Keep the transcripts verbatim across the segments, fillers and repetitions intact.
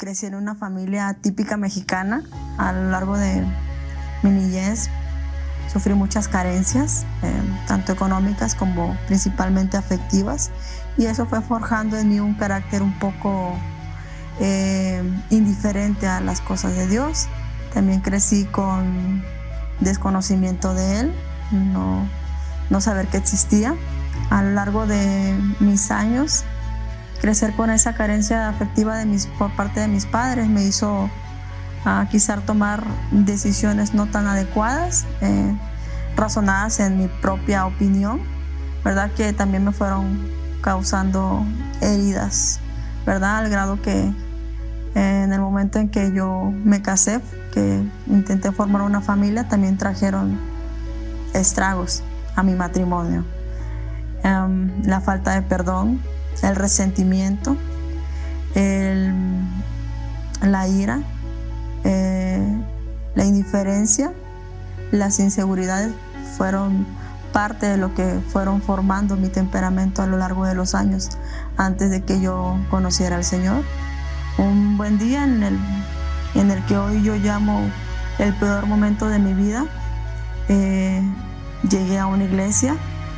crecí en una familia típica mexicana. A lo largo de mi niñez sufrí muchas carencias, eh, tanto económicas como principalmente afectivas, y eso fue forjando en mí un carácter un poco eh, indiferente a las cosas de Dios. También crecí con desconocimiento de Él, no, no saber que existía. A lo largo de mis años, crecer con esa carencia afectiva de mis, por parte de mis padres me hizo uh, quizás tomar decisiones no tan adecuadas, eh, razonadas en mi propia opinión, ¿verdad? Que también me fueron causando heridas, ¿verdad? Al grado que eh, en el momento en que yo me casé, que intenté formar una familia, también trajeron estragos a mi matrimonio. Um, la falta de perdón, el resentimiento, el, la ira, eh, la indiferencia, las inseguridades fueron parte de lo que fueron formando mi temperamento a lo largo de los años antes de que yo conociera al Señor. Un buen día en el, en el que hoy yo llamo el peor momento de mi vida, eh, llegué a una iglesia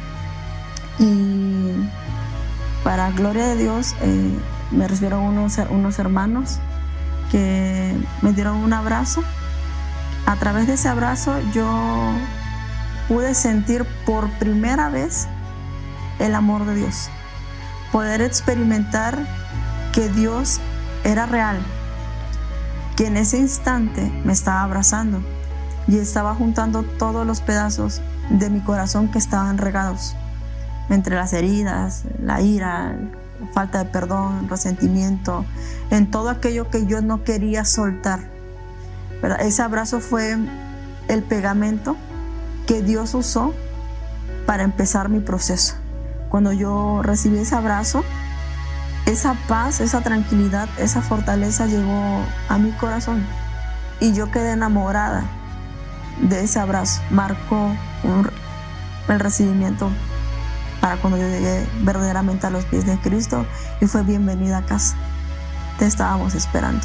y para gloria de Dios eh, me recibieron unos, unos hermanos que me dieron un abrazo. A través de ese abrazo yo pude sentir por primera vez el amor de Dios, poder experimentar que Dios era real, que en ese instante me estaba abrazando y estaba juntando todos los pedazos de mi corazón que estaban regados entre las heridas, la ira, la falta de perdón, resentimiento, en todo aquello que yo no quería soltar, ¿verdad? Ese abrazo fue el pegamento que Dios usó para empezar mi proceso. Cuando yo recibí ese abrazo, esa paz, esa tranquilidad, esa fortaleza llegó a mi corazón y yo quedé enamorada de ese abrazo. Marcó un, el recibimiento para cuando yo llegué verdaderamente a los pies de Cristo y fue bienvenida a casa. Te estábamos esperando.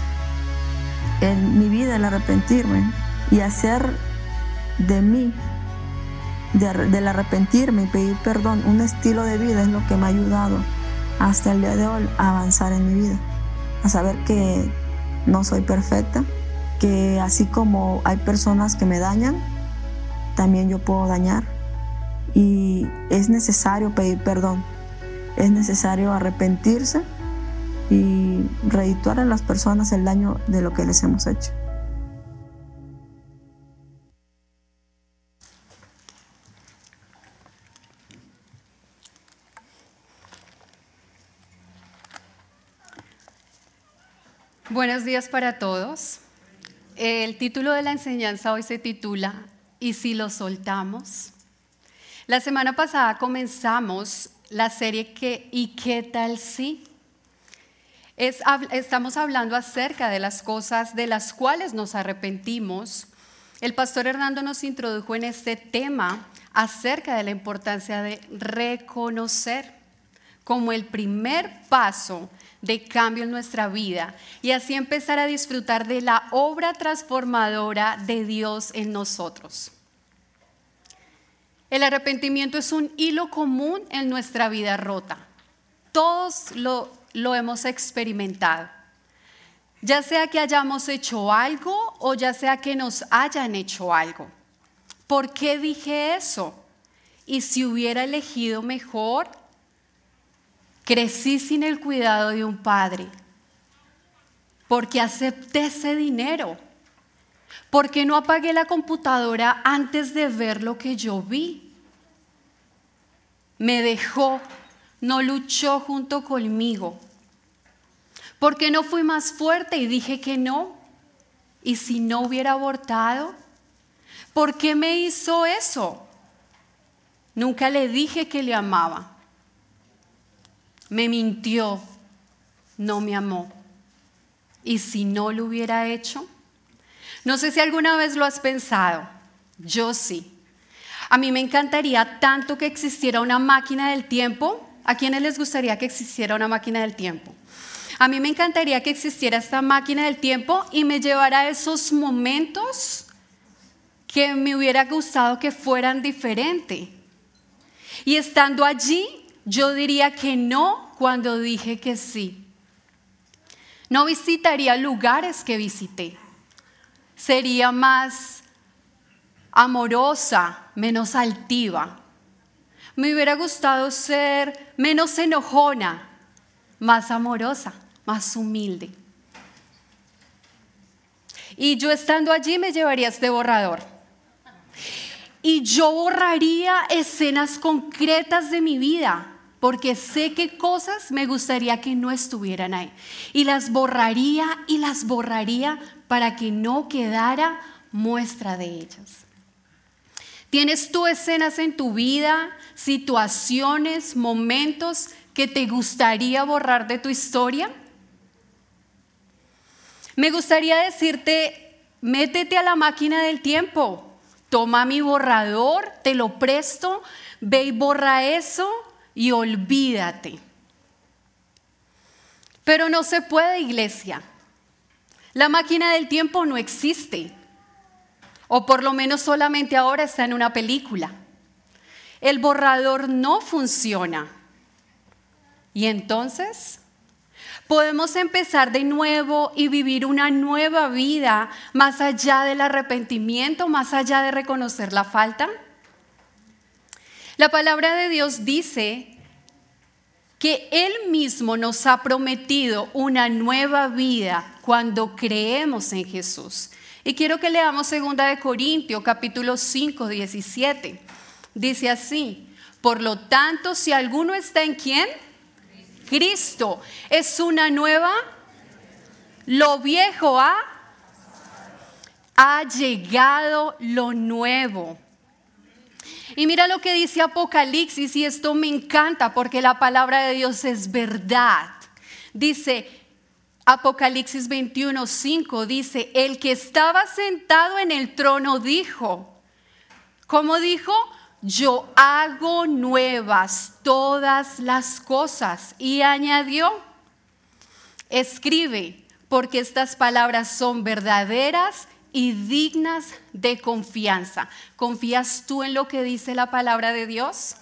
En mi vida, el arrepentirme y hacer de mí, de, del arrepentirme y pedir perdón, un estilo de vida es lo que me ha ayudado hasta el día de hoy a avanzar en mi vida, a saber que no soy perfecta, que así como hay personas que me dañan, también yo puedo dañar y es necesario pedir perdón, es necesario arrepentirse y redituar a las personas el daño de lo que les hemos hecho. Buenos días para todos. El título de la enseñanza hoy se titula ¿Y si lo soltamos? La semana pasada comenzamos la serie que ¿Y qué tal si? Es, estamos hablando acerca de las cosas de las cuales nos arrepentimos. El pastor Hernando nos introdujo en este tema acerca de la importancia de reconocer como el primer paso de cambio en nuestra vida y así empezar a disfrutar de la obra transformadora de Dios en nosotros. El arrepentimiento es un hilo común en nuestra vida rota. Todos lo, lo hemos experimentado, ya sea que hayamos hecho algo o ya sea que nos hayan hecho algo. ¿Por qué dije eso? ¿Y si hubiera elegido mejor? Crecí sin el cuidado de un padre. ¿Por qué acepté ese dinero? ¿Por qué no apagué la computadora antes de ver lo que yo vi? Me dejó, no luchó junto conmigo. ¿Por qué no fui más fuerte y dije que no? ¿Y si no hubiera abortado? ¿Por qué me hizo eso? Nunca le dije que le amaba. Me mintió, no me amó. ¿Y si no lo hubiera hecho? No sé si alguna vez lo has pensado. Yo sí. A mí me encantaría tanto que existiera una máquina del tiempo. ¿A quiénes les gustaría que existiera una máquina del tiempo? A mí me encantaría que existiera esta máquina del tiempo y me llevara a esos momentos que me hubiera gustado que fueran diferentes. Y estando allí, yo diría que no cuando dije que sí. No visitaría lugares que visité. Sería más amorosa, menos altiva. Me hubiera gustado ser menos enojona, más amorosa, más humilde. Y yo estando allí me llevaría este borrador. Y yo borraría escenas concretas de mi vida, porque sé qué cosas me gustaría que no estuvieran ahí. Y las borraría y las borraría para que no quedara muestra de ellas. ¿Tienes tú escenas en tu vida, situaciones, momentos que te gustaría borrar de tu historia? Me gustaría decirte, métete a la máquina del tiempo. Toma mi borrador, te lo presto, ve y borra eso y olvídate. Pero no se puede, iglesia. La máquina del tiempo no existe. O por lo menos solamente ahora está en una película. El borrador no funciona. Y entonces podemos empezar de nuevo y vivir una nueva vida más allá del arrepentimiento, más allá de reconocer la falta. La palabra de Dios dice que Él mismo nos ha prometido una nueva vida cuando creemos en Jesús. Y quiero que leamos segunda de Corintios, capítulo cinco, diecisiete. Dice así: por lo tanto, si alguno está en ¿quién? Cristo, es una nueva, lo viejo ha, ha llegado lo nuevo. Y mira lo que dice Apocalipsis, y esto me encanta porque la palabra de Dios es verdad. Dice Apocalipsis veintiuno, cinco, dice, el que estaba sentado en el trono dijo, ¿cómo dijo? Yo hago nuevas todas las cosas. Y añadió, escribe, porque estas palabras son verdaderas y dignas de confianza. ¿Confías tú en lo que dice la palabra de Dios?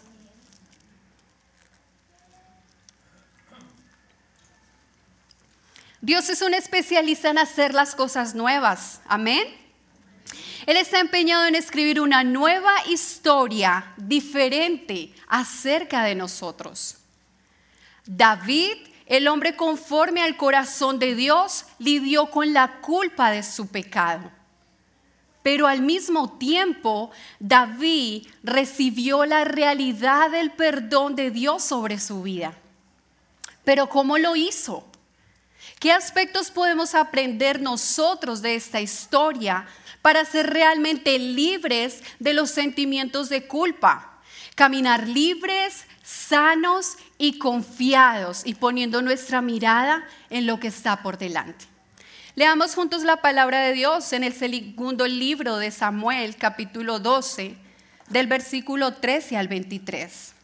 Dios es un especialista en hacer las cosas nuevas. Amén. Él está empeñado en escribir una nueva historia diferente acerca de nosotros. David, el hombre conforme al corazón de Dios, lidió con la culpa de su pecado. Pero al mismo tiempo, David recibió la realidad del perdón de Dios sobre su vida. Pero ¿cómo lo hizo? ¿Qué aspectos podemos aprender nosotros de esta historia para ser realmente libres de los sentimientos de culpa? Caminar libres, sanos y confiados y poniendo nuestra mirada en lo que está por delante. Leamos juntos la palabra de Dios en el segundo libro de Samuel, capítulo doce, del versículo trece al veintitrés.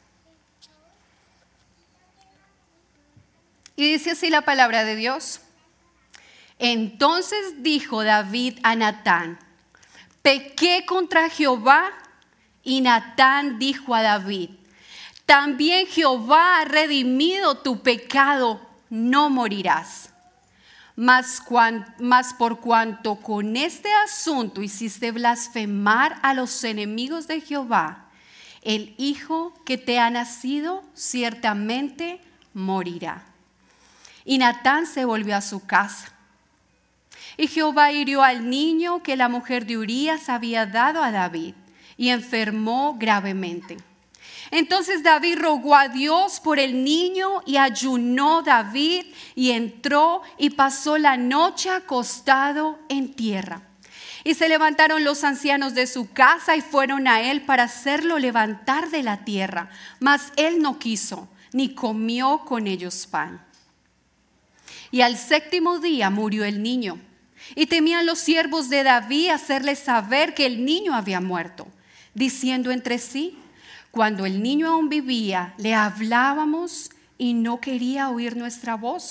Y dice así la palabra de Dios. Entonces dijo David a Natán, pequé contra Jehová. Y Natán dijo a David, también Jehová ha redimido tu pecado, no morirás. Mas, cuan, mas por cuanto con este asunto hiciste blasfemar a los enemigos de Jehová, el hijo que te ha nacido ciertamente morirá. Y Natán se volvió a su casa. Y Jehová hirió al niño que la mujer de Urías había dado a David, y enfermó gravemente. Entonces David rogó a Dios por el niño, y ayunó David, y entró y pasó la noche acostado en tierra. Y se levantaron los ancianos de su casa y fueron a él para hacerlo levantar de la tierra. Mas él no quiso, ni comió con ellos pan. Y al séptimo día murió el niño. Y temían los siervos de David hacerle saber que el niño había muerto, diciendo entre sí, cuando el niño aún vivía, le hablábamos y no quería oír nuestra voz.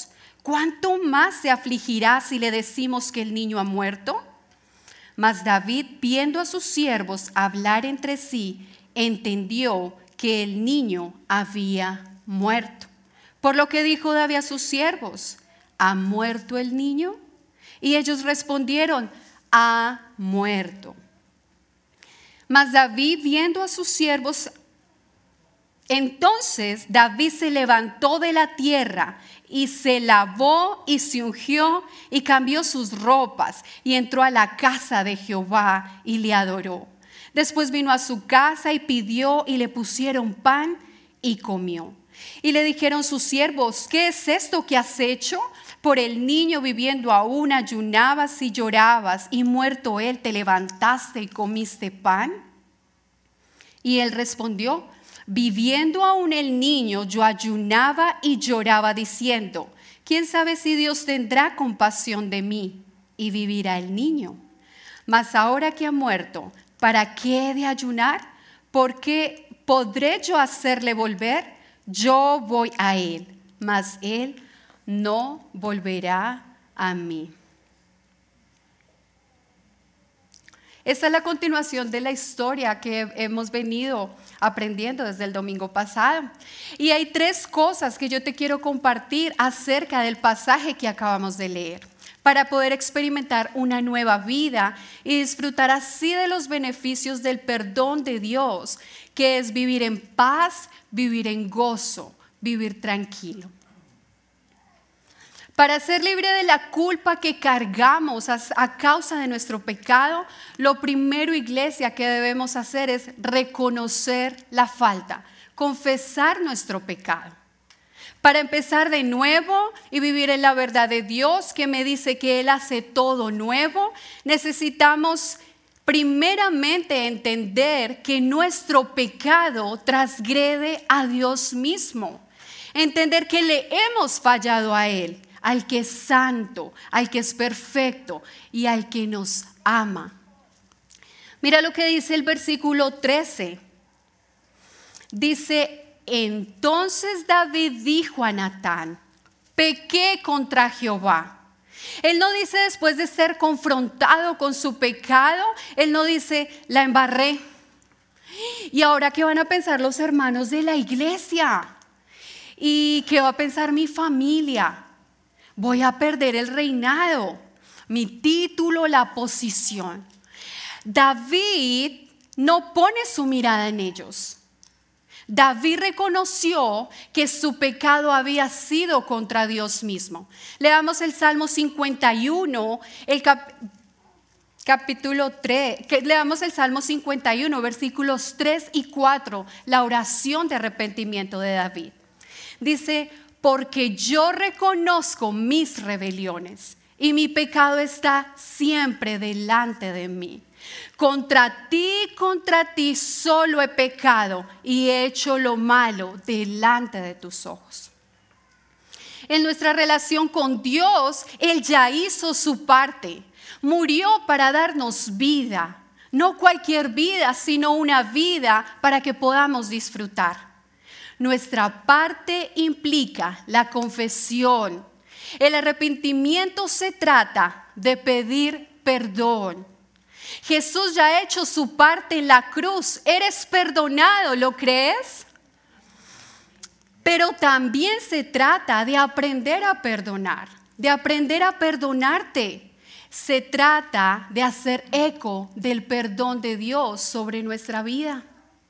¿cuánto más se afligirá si le decimos que el niño ha muerto? Mas David, viendo a sus siervos hablar entre sí, entendió que el niño había muerto. Por lo que dijo David a sus siervos: ¿ha muerto el niño? Y ellos respondieron: ha muerto. Mas David, viendo a sus siervos, entonces David se levantó de la tierra y se lavó y se ungió y cambió sus ropas y entró a la casa de Jehová y le adoró. Después vino a su casa y pidió y le pusieron pan y comió. Y le dijeron sus siervos: ¿qué es esto que has hecho? Por el niño viviendo aún ayunabas y llorabas, y muerto él te levantaste y comiste pan. Y él respondió: viviendo aún el niño yo ayunaba y lloraba diciendo: ¿quién sabe si Dios tendrá compasión de mí y vivirá el niño? Mas ahora que ha muerto, ¿para qué he de ayunar? ¿Por qué podré yo hacerle volver? Yo voy a él, mas él no volverá a mí. Esta es la continuación de la historia que hemos venido aprendiendo desde el domingo pasado. Y hay tres cosas que yo te quiero compartir acerca del pasaje que acabamos de leer, para poder experimentar una nueva vida y disfrutar así de los beneficios del perdón de Dios, que es vivir en paz, vivir en gozo, vivir tranquilo. Para ser libre de la culpa que cargamos a, a causa de nuestro pecado, lo primero, iglesia, que debemos hacer es reconocer la falta, confesar nuestro pecado. Para empezar de nuevo y vivir en la verdad de Dios, que me dice que Él hace todo nuevo, necesitamos primeramente entender que nuestro pecado transgrede a Dios mismo. Entender que le hemos fallado a Él, al que es santo, al que es perfecto y al que nos ama. Mira lo que dice el versículo trece. Dice: entonces David dijo a Natán: pequé contra Jehová. Él no dice, después de ser confrontado con su pecado, él no dice: la embarré. ¿Y ahora qué van a pensar los hermanos de la iglesia? ¿Y qué va a pensar mi familia? Voy a perder el reinado, mi título, la posición. David no pone su mirada en ellos. David reconoció que su pecado había sido contra Dios mismo. Leamos el Salmo cincuenta y uno, el cap, capítulo tres, que leamos el Salmo cincuenta y uno, versículos tres y cuatro, la oración de arrepentimiento de David. Dice: porque yo reconozco mis rebeliones y mi pecado está siempre delante de mí. Contra ti, contra ti solo he pecado y he hecho lo malo delante de tus ojos. En nuestra relación con Dios, Él ya hizo su parte. Murió para darnos vida, no cualquier vida, sino una vida para que podamos disfrutar. Nuestra parte implica la confesión. El arrepentimiento se trata de pedir perdón. Jesús ya ha hecho su parte en la cruz. Eres perdonado, ¿lo crees? Pero también se trata de aprender a perdonar, de aprender a perdonarte. Se trata de hacer eco del perdón de Dios sobre nuestra vida.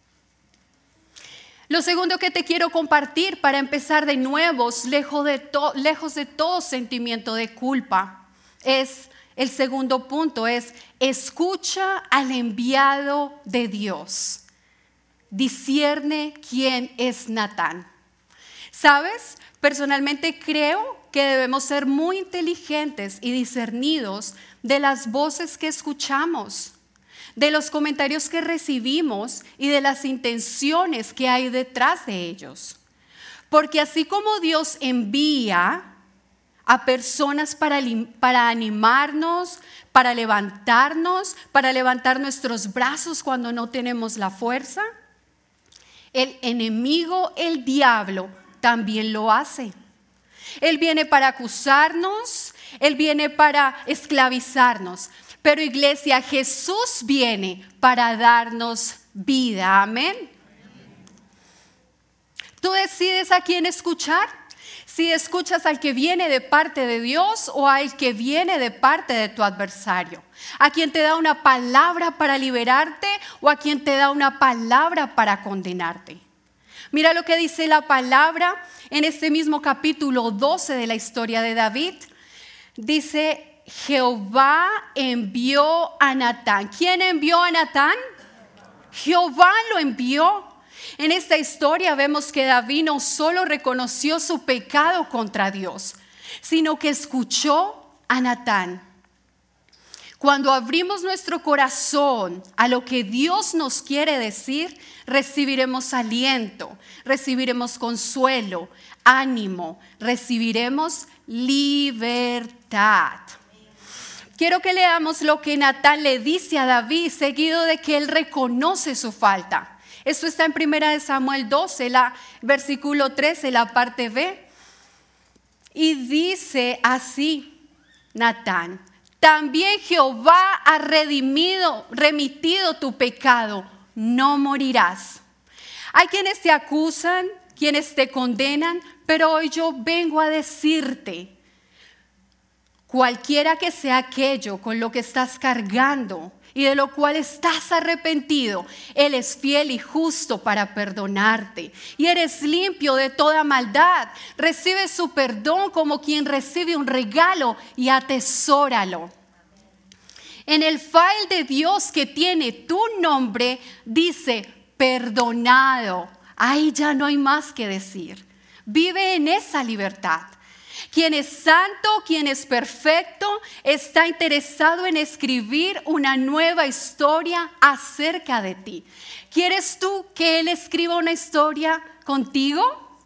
Lo segundo que te quiero compartir para empezar de nuevo, lejos de, to, lejos de todo sentimiento de culpa, es el segundo punto, es escucha al enviado de Dios. Discierne quién es Natán. ¿Sabes? Personalmente creo que debemos ser muy inteligentes y discernidos de las voces que escuchamos, de los comentarios que recibimos y de las intenciones que hay detrás de ellos. Porque así como Dios envía a personas para, para animarnos, para levantarnos, para levantar nuestros brazos cuando no tenemos la fuerza, el enemigo, el diablo, también lo hace. Él viene para acusarnos, Él viene para esclavizarnos. Pero iglesia, Jesús viene para darnos vida. Amén. Tú decides a quién escuchar. Si escuchas al que viene de parte de Dios o al que viene de parte de tu adversario. A quien te da una palabra para liberarte o a quien te da una palabra para condenarte. Mira lo que dice la palabra en este mismo capítulo doce de la historia de David. Dice: Jehová envió a Natán. ¿Quién envió a Natán? Jehová lo envió. En esta historia vemos que David no solo reconoció su pecado contra Dios, sino que escuchó a Natán. Cuando abrimos nuestro corazón a lo que Dios nos quiere decir, recibiremos aliento, recibiremos consuelo, ánimo, recibiremos libertad. Quiero que leamos lo que Natán le dice a David, seguido de que él reconoce su falta. Esto está en primera de Samuel doce, la, versículo trece, la parte B. Y dice así Natán: también Jehová ha redimido, remitido tu pecado, no morirás. Hay quienes te acusan, quienes te condenan, pero hoy yo vengo a decirte: cualquiera que sea aquello con lo que estás cargando y de lo cual estás arrepentido, Él es fiel y justo para perdonarte. Y eres limpio de toda maldad. Recibe su perdón como quien recibe un regalo y atesóralo. En el file de Dios que tiene tu nombre dice perdonado. Ahí ya no hay más que decir. Vive en esa libertad. Quien es santo, quien es perfecto, está interesado en escribir una nueva historia acerca de ti. ¿Quieres tú que Él escriba una historia contigo?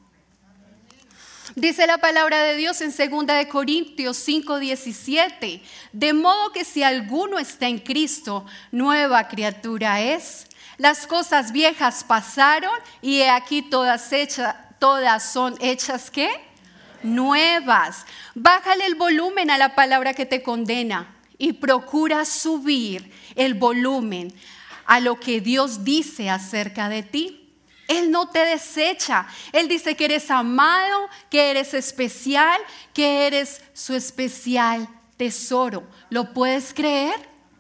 Dice la palabra de Dios en segunda de Corintios cinco diecisiete. De modo que si alguno está en Cristo, nueva criatura es. Las cosas viejas pasaron y he aquí todas, hechas, todas son hechas, ¿qué? Nuevas. Bájale el volumen a la palabra que te condena y procura subir el volumen a lo que Dios dice acerca de ti. Él no te desecha. Él dice que eres amado, que eres especial, que eres su especial tesoro. ¿Lo puedes creer?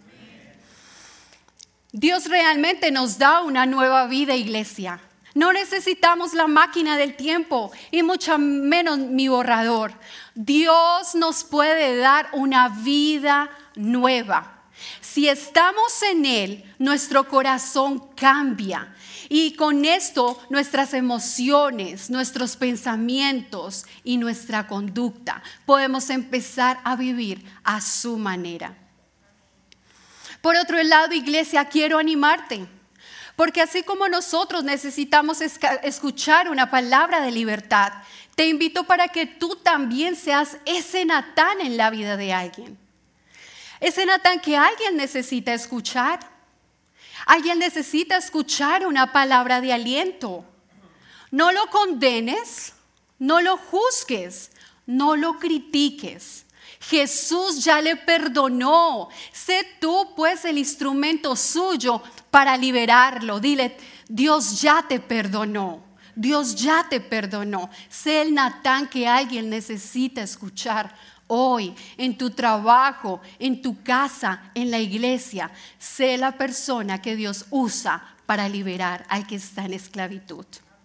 Dios realmente nos da una nueva vida, iglesia. No necesitamos la máquina del tiempo y mucho menos mi borrador. Dios nos puede dar una vida nueva. Si estamos en Él, nuestro corazón cambia. Y con esto nuestras emociones, nuestros pensamientos y nuestra conducta podemos empezar a vivir a su manera. Por otro lado, iglesia, quiero animarte. Porque así como nosotros necesitamos escuchar una palabra de libertad, te invito para que tú también seas ese Natán en la vida de alguien. Ese Natán que alguien necesita escuchar. Alguien necesita escuchar una palabra de aliento. No lo condenes, no lo juzgues, no lo critiques. Jesús ya le perdonó. Sé tú pues el instrumento suyo para liberarlo. Dile: Dios ya te perdonó. Dios ya te perdonó. Sé el Natán que alguien necesita escuchar hoy, en tu trabajo, en tu casa, en la iglesia. Sé la persona que Dios usa para liberar al que está en esclavitud.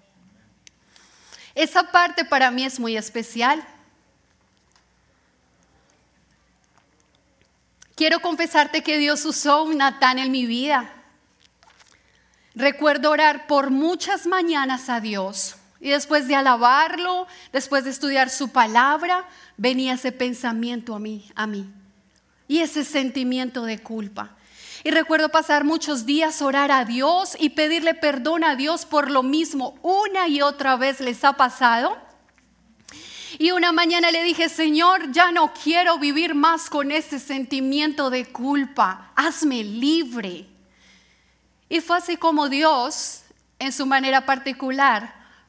Esa parte para mí es muy especial. Quiero confesarte que Dios usó un Natán en mi vida. Recuerdo orar por muchas mañanas a Dios y después de alabarlo, después de estudiar su palabra, venía ese pensamiento a mí, a mí y ese sentimiento de culpa. Y recuerdo pasar muchos días orar a Dios y pedirle perdón a Dios por lo mismo. Una y otra vez les ha pasado. Y una mañana le dije: Señor, ya no quiero vivir más con ese sentimiento de culpa. Hazme libre. Y fue así como Dios, en su manera particular,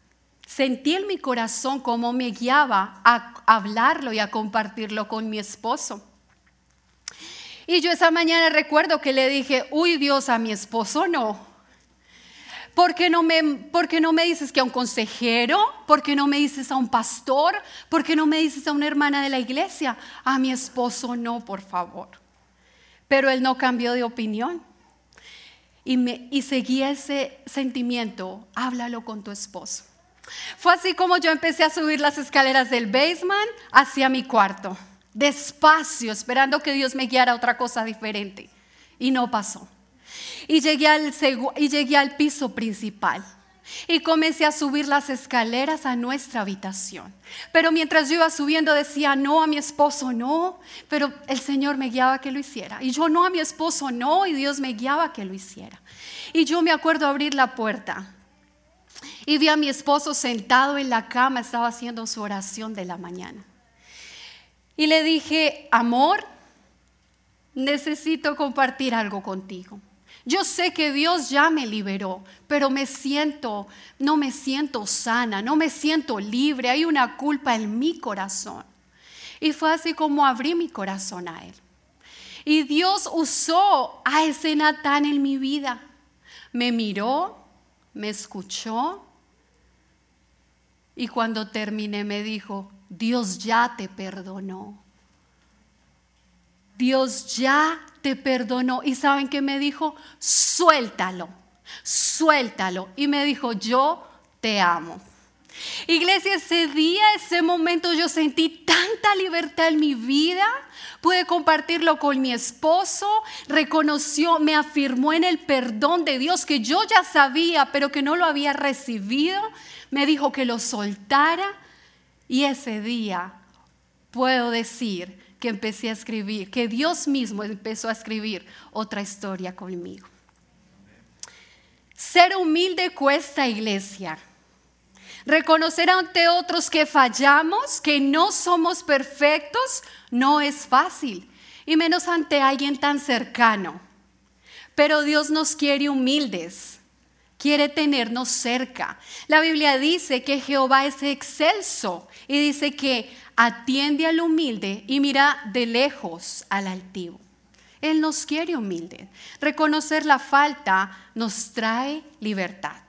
sentí en mi corazón cómo me guiaba a hablarlo y a compartirlo con mi esposo. Y yo esa mañana recuerdo que le dije, uy Dios, a mi esposo no. ¿Por qué no me, por qué no me dices que a un consejero? ¿Por qué no me dices a un pastor? ¿Por qué no me dices a una hermana de la iglesia? A mi esposo no, por favor. Pero él no cambió de opinión. Y, me, y seguía ese sentimiento, háblalo con tu esposo. Fue así como yo empecé a subir las escaleras del basement hacia mi cuarto. Despacio, esperando que Dios me guiara a otra cosa diferente. Y no pasó. Y llegué al, y llegué al piso principal. Y comencé a subir las escaleras a nuestra habitación. Pero mientras yo iba subiendo decía, no a mi esposo, no. Pero el Señor me guiaba a que lo hiciera. Y yo no a mi esposo, no. Y Dios me guiaba a que lo hiciera. Y yo me acuerdo abrir la puerta. Y vi a mi esposo sentado en la cama, estaba haciendo su oración de la mañana. Y le dije, amor, necesito compartir algo contigo. Yo sé que Dios ya me liberó, pero me siento, no me siento sana, no me siento libre, hay una culpa en mi corazón. Y fue así como abrí mi corazón a Él. Y Dios usó a ese Natán en mi vida. Me miró, me escuchó y cuando terminé me dijo, Dios ya te perdonó. Dios ya te perdonó. ¿Y saben qué me dijo? Suéltalo, suéltalo. Y me dijo, yo te amo. Iglesia, ese día, ese momento yo sentí tanta libertad en mi vida. Pude compartirlo con mi esposo. Reconoció, me afirmó en el perdón de Dios que yo ya sabía, pero que no lo había recibido. Me dijo que lo soltara. Y ese día puedo decir que empecé a escribir, que Dios mismo empezó a escribir otra historia conmigo. Ser humilde cuesta, iglesia. Reconocer ante otros que fallamos, que no somos perfectos, no es fácil, y menos ante alguien tan cercano. Pero Dios nos quiere humildes, quiere tenernos cerca. La Biblia dice que Jehová es excelso y dice que atiende al humilde y mira de lejos al altivo. Él nos quiere humildes. Reconocer la falta nos trae libertad.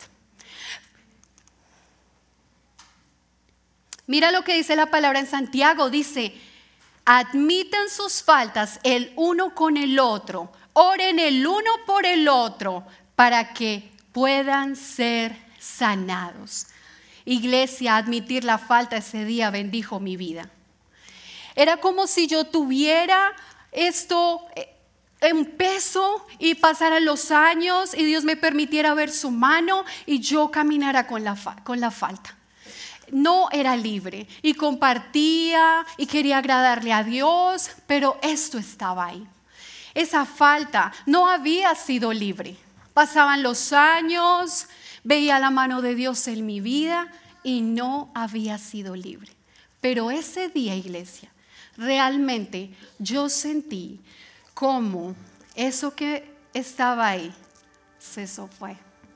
Mira lo que dice la palabra en Santiago. Dice, admitan sus faltas el uno con el otro. Oren el uno por el otro para que puedan ser sanados. Iglesia, admitir la falta ese día bendijo mi vida. Era como si yo tuviera esto en peso y pasaran los años y Dios me permitiera ver su mano y yo caminara con la, fa- con la falta. No era libre y compartía y quería agradarle a Dios, pero esto estaba ahí. Esa falta no había sido libre. Pasaban los años, veía la mano de Dios en mi vida y no había sido libre. Pero ese día, iglesia, realmente yo sentí como eso que estaba ahí se fue.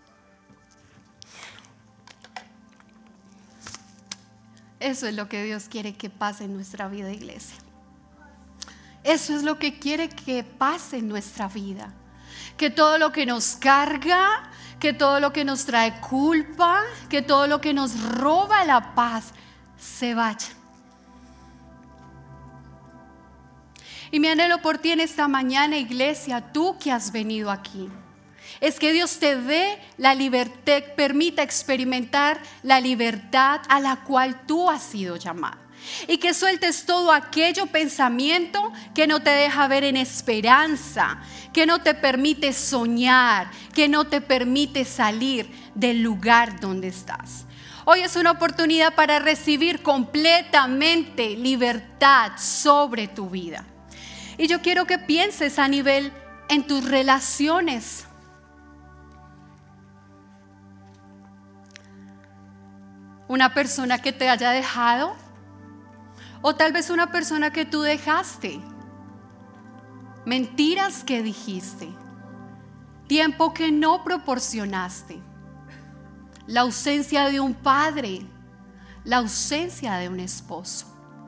Eso es lo que Dios quiere que pase en nuestra vida, iglesia. Eso es lo que quiere que pase en nuestra vida. Que todo lo que nos carga, que todo lo que nos trae culpa, que todo lo que nos roba la paz, se vaya. Y mi anhelo por ti en esta mañana, iglesia, tú que has venido aquí, es que Dios te dé la libertad, permita experimentar la libertad a la cual tú has sido llamado. Y que sueltes todo aquello pensamiento que no te deja ver en esperanza, que no te permite soñar, que no te permite salir del lugar donde estás. Hoy es una oportunidad para recibir completamente libertad sobre tu vida. Y yo quiero que pienses a nivel en tus relaciones. Una persona que te haya dejado, o tal vez una persona que tú dejaste, mentiras que dijiste, tiempo que no proporcionaste, la ausencia de un padre la ausencia de un esposo.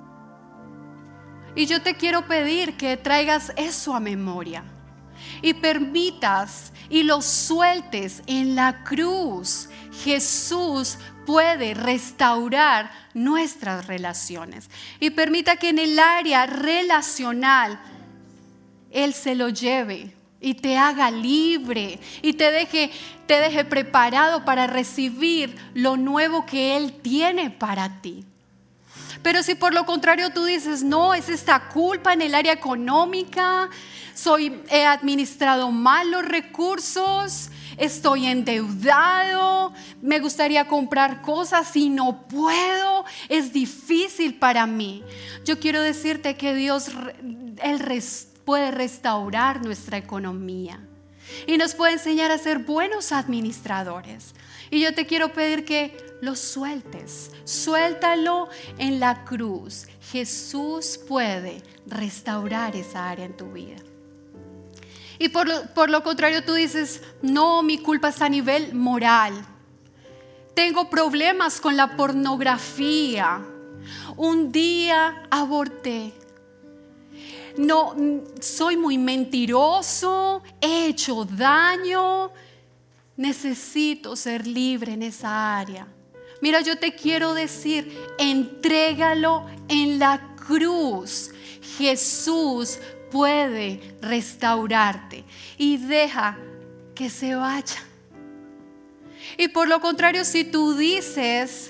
Y yo te quiero pedir que traigas eso a memoria y permitas y lo sueltes en la cruz. Jesús puede restaurar nuestras relaciones y permita que en el área relacional Él se lo lleve y te haga libre y te deje, te deje preparado para recibir lo nuevo que Él tiene para ti. Pero si por lo contrario tú dices, no, es esta culpa en el área económica, soy, he administrado mal los recursos, estoy endeudado, me gustaría comprar cosas y no puedo, es difícil para mí. Yo quiero decirte que Dios, Él puede restaurar nuestra economía y nos puede enseñar a ser buenos administradores. Y yo te quiero pedir que lo sueltes, suéltalo en la cruz. Jesús puede restaurar esa área en tu vida. Y por lo, por lo contrario tú dices, no, mi culpa es a nivel moral. Tengo problemas con la pornografía. Un día aborté. No, soy muy mentiroso, he hecho daño. Necesito ser libre en esa área. Mira, yo te quiero decir, entrégalo en la cruz. Jesús puede restaurarte y deja que se vaya. Y por lo contrario, si tú dices,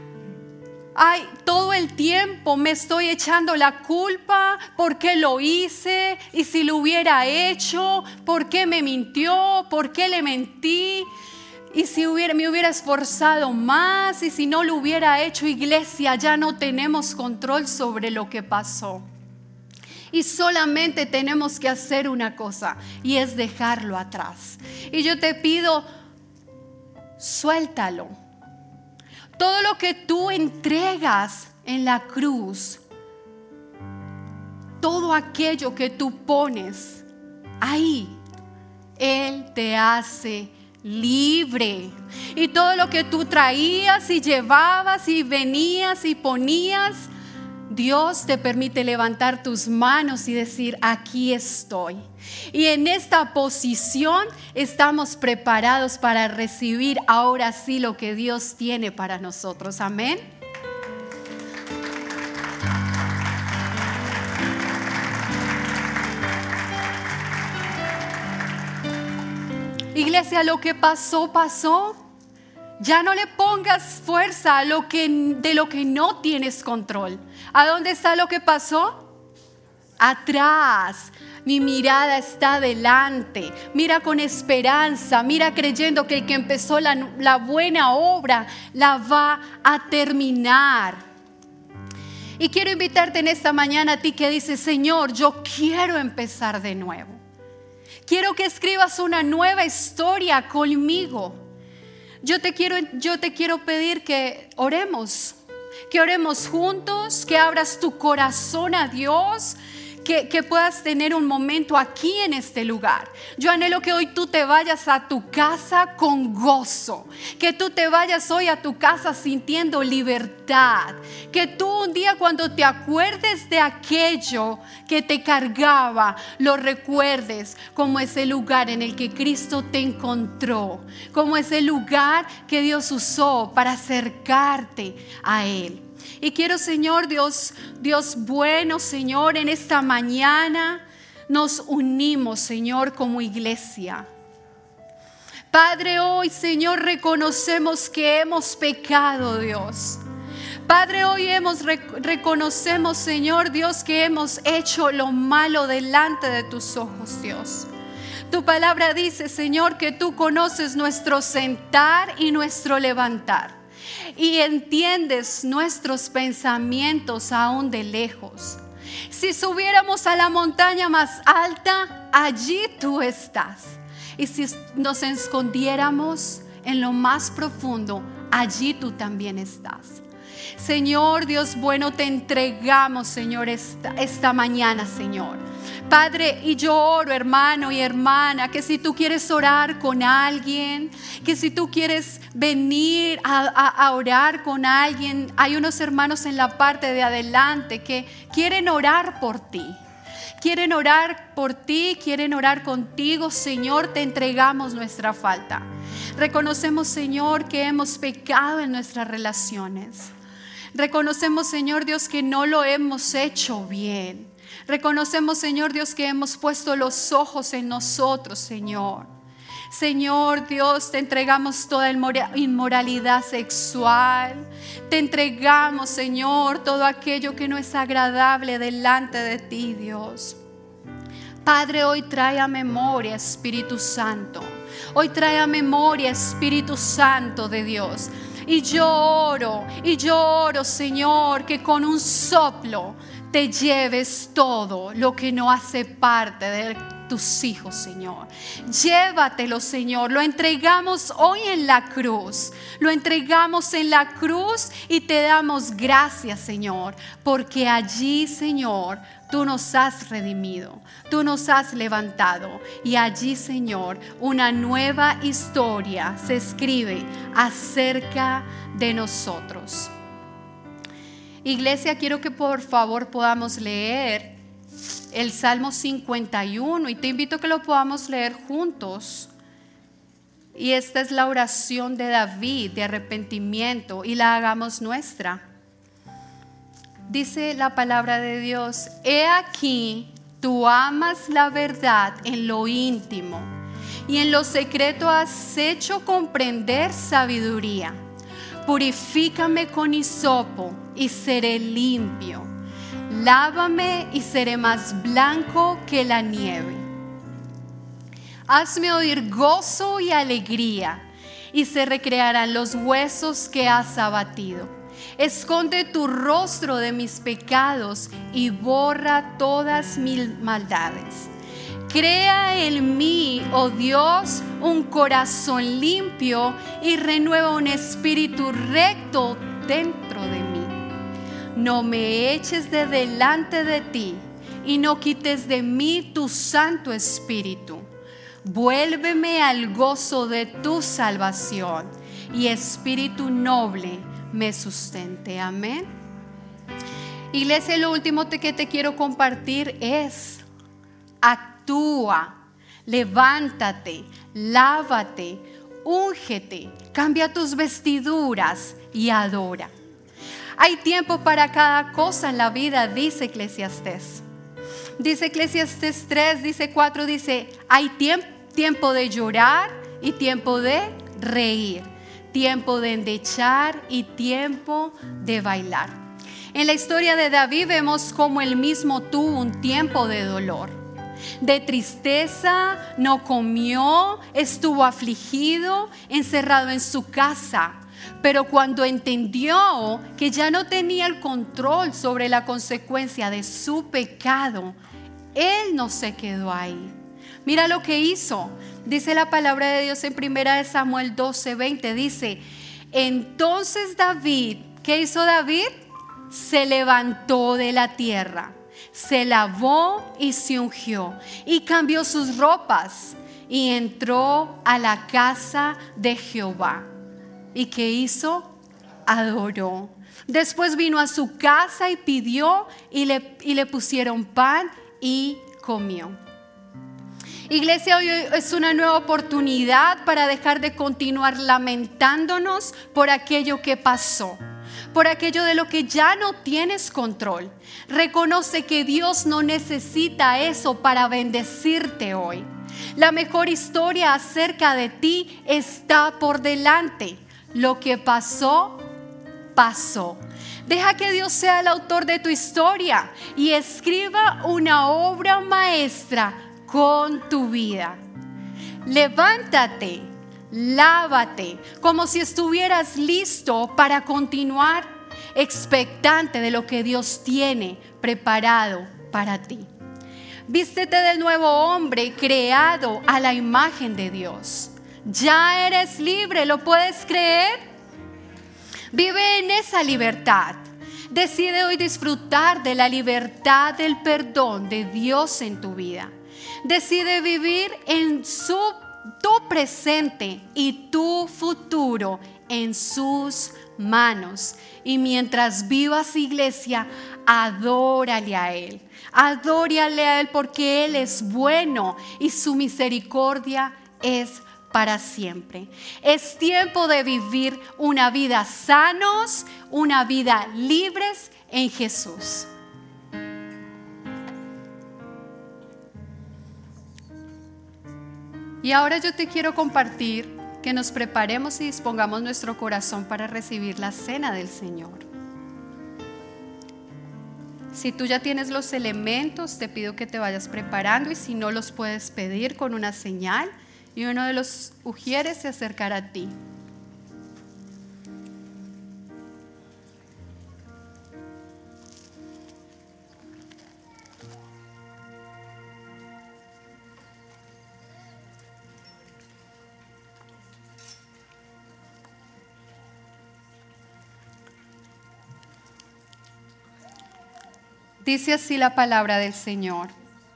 ay, todo el tiempo me estoy echando la culpa, ¿por qué lo hice? Y si lo hubiera hecho, ¿por qué me mintió? ¿Por qué le mentí? Y si hubiera, me hubiera esforzado más, y si no lo hubiera hecho, iglesia, ya no tenemos control sobre lo que pasó. Y solamente tenemos que hacer una cosa, y es dejarlo atrás. Y yo te pido, suéltalo. Todo lo que tú entregas en la cruz, todo aquello que tú pones ahí, Él te hace libre. Y todo lo que tú traías y llevabas y venías y ponías, Dios te permite levantar tus manos y decir, aquí estoy. Y en esta posición estamos preparados para recibir ahora sí lo que Dios tiene para nosotros. Amén. Iglesia, lo que pasó, pasó. Ya no le pongas fuerza a lo que, de lo que no tienes control. ¿A dónde está lo que pasó? Atrás. Mi mirada está adelante. Mira con esperanza. Mira creyendo que el que empezó la, la buena obra la va a terminar. Y quiero invitarte en esta mañana a ti que dices, Señor, yo quiero empezar de nuevo. Quiero que escribas una nueva historia conmigo. Yo te quiero, yo te quiero pedir que oremos, que oremos juntos, que abras tu corazón a Dios, que, que puedas tener un momento aquí en este lugar. Yo anhelo que hoy tú te vayas a tu casa con gozo, que tú te vayas hoy a tu casa sintiendo libertad, que tú un día cuando te acuerdes de aquello que te cargaba, lo recuerdes como ese lugar en el que Cristo te encontró, como ese lugar que Dios usó para acercarte a Él. Y quiero, Señor, Dios, Dios bueno, Señor, en esta mañana nos unimos, Señor, como iglesia. Padre, hoy, Señor, reconocemos que hemos pecado, Dios. Padre, hoy hemos, reconocemos, Señor, Dios, que hemos hecho lo malo delante de tus ojos, Dios. Tu palabra dice, Señor, que tú conoces nuestro sentar y nuestro levantar. Y entiendes nuestros pensamientos aún de lejos. Si subiéramos a la montaña más alta, allí tú estás. Y si nos escondiéramos en lo más profundo, allí tú también estás. Señor Dios bueno, te entregamos, Señor, esta, esta mañana, Señor. Padre, y yo oro, hermano y hermana, que si tú quieres orar con alguien, que si tú quieres venir a, a, a orar con alguien, hay unos hermanos en la parte de adelante que quieren orar por ti. Quieren orar por ti, quieren orar contigo. Señor, te entregamos nuestra falta. Reconocemos, Señor, que hemos pecado en nuestras relaciones. Reconocemos, Señor Dios, que no lo hemos hecho bien. Reconocemos, Señor Dios, que hemos puesto los ojos en nosotros, Señor. Señor Dios, te entregamos toda inmoralidad sexual. Te entregamos, Señor, todo aquello que no es agradable delante de ti, Dios. Padre, hoy trae a memoria, Espíritu Santo. Hoy trae a memoria, Espíritu Santo de Dios. Y yo oro, y yo oro, Señor, que con un soplo te lleves todo lo que no hace parte de tus hijos, Señor. Llévatelo, Señor. Lo entregamos hoy en la cruz. Lo entregamos en la cruz y te damos gracias, Señor, porque allí, Señor, tú nos has redimido, tú nos has levantado y allí, Señor, una nueva historia se escribe acerca de nosotros. Iglesia, quiero que por favor podamos leer el Salmo cincuenta y uno y te invito a que lo podamos leer juntos. Y esta es la oración de David de arrepentimiento y la hagamos nuestra. Dice la palabra de Dios: he aquí, tú amas la verdad en lo íntimo y en lo secreto has hecho comprender sabiduría. Purifícame con hisopo y seré limpio. Lávame y seré más blanco que la nieve. Hazme oír gozo y alegría, y se recrearán los huesos que has abatido. Esconde tu rostro de mis pecados y borra todas mis maldades. Crea en mí, oh Dios, un corazón limpio y renueva un espíritu recto dentro de mí. No me eches de delante de ti y no quites de mí tu Santo Espíritu. Vuélveme al gozo de tu salvación y espíritu noble me sustente. Amén. Iglesia, lo último que te quiero compartir es: actúa, levántate, lávate, úngete, cambia tus vestiduras y adora. Hay tiempo para cada cosa en la vida, dice Eclesiastés. Dice Eclesiastés tres, dice cuatro, dice: hay tiempo, tiempo de llorar y tiempo de reír, tiempo de endechar y tiempo de bailar. En la historia de David vemos cómo él mismo tuvo un tiempo de dolor, de tristeza, no comió, estuvo afligido, encerrado en su casa. Pero cuando entendió que ya no tenía el control sobre la consecuencia de su pecado, él no se quedó ahí. Mira lo que hizo. Dice la palabra de Dios en primera de Samuel doce, veinte. Dice: entonces David, ¿qué hizo David? Se levantó de la tierra, se lavó y se ungió y cambió sus ropas y entró a la casa de Jehová. ¿Y qué hizo? Adoró. Después vino a su casa y pidió y le, y le pusieron pan y comió. Iglesia, hoy es una nueva oportunidad para dejar de continuar lamentándonos por aquello que pasó, por aquello de lo que ya no tienes control. Reconoce que Dios no necesita eso para bendecirte hoy. La mejor historia acerca de ti está por delante. Lo que pasó, pasó. Deja que Dios sea el autor de tu historia y escriba una obra maestra con tu vida. Levántate, lávate, como si estuvieras listo para continuar, expectante de lo que Dios tiene preparado para ti. Vístete del nuevo hombre creado a la imagen de Dios. Ya eres libre, ¿lo puedes creer? Vive en esa libertad. Decide hoy disfrutar de la libertad del perdón de Dios en tu vida. Decide vivir en su, tu presente y tu futuro en sus manos. Y mientras vivas, iglesia, adórale a Él. Adórale a Él porque Él es bueno y su misericordia es para siempre. Es tiempo de vivir una vida sanos, una vida libres en Jesús. Y ahora yo te quiero compartir que nos preparemos y dispongamos nuestro corazón para recibir la cena del Señor. Si tú ya tienes los elementos, te pido que te vayas preparando, y si no, los puedes pedir con una señal y uno de los ujieres se acercará a ti. Dice así la palabra del Señor.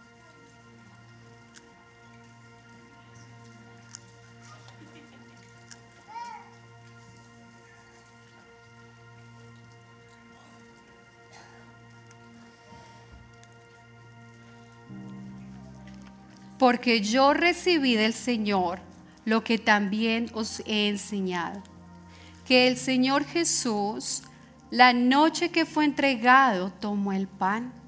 Porque yo recibí del Señor lo que también os he enseñado, que el Señor Jesús, la noche que fue entregado, tomó el pan